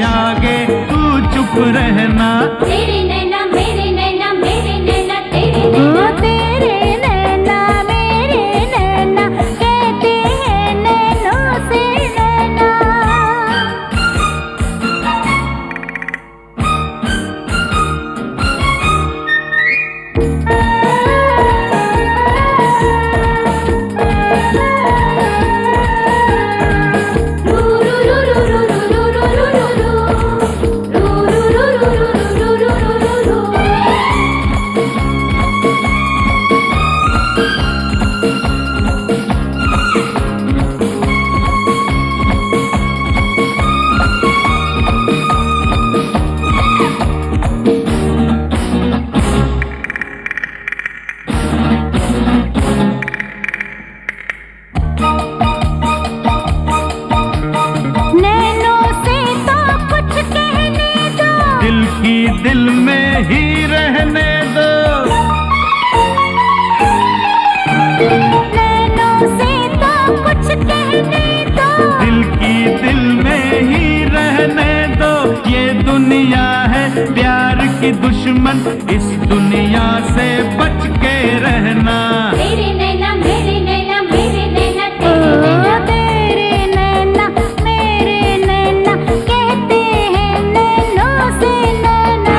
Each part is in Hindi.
आगे तू चुप रहना। तेरे नैना मेरे नैना मेरे नैना तेरे नैना, तेरे नैना मेरे नैना कहते हैं नैनों से नैना। दिल में ही रहने दो, नैनों से तो कुछ कहने दो, दिल की दिल में ही रहने दो। ये दुनिया है प्यार की दुश्मन, इस दुनिया से बच के रहना। तेरे नैना मेरे नैना मेरे नैना तेरे नैना, तेरे नैना मेरे नैना कहते हैं नैनों से नैना।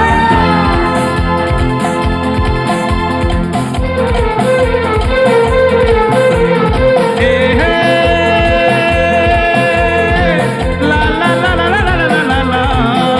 हे हे ला ला ला ला ला ला ला ला ला।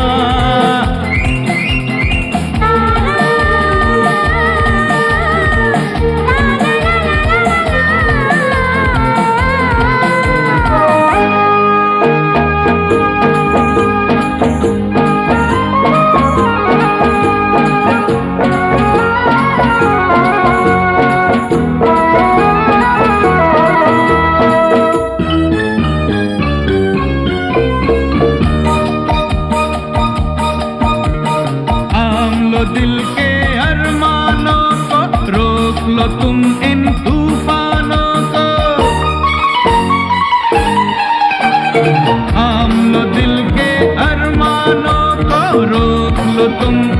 दिल के अरमानों को रोक लो तुम इन तूफानों को, थाम लो दिल के अरमानों को रोक लो तुम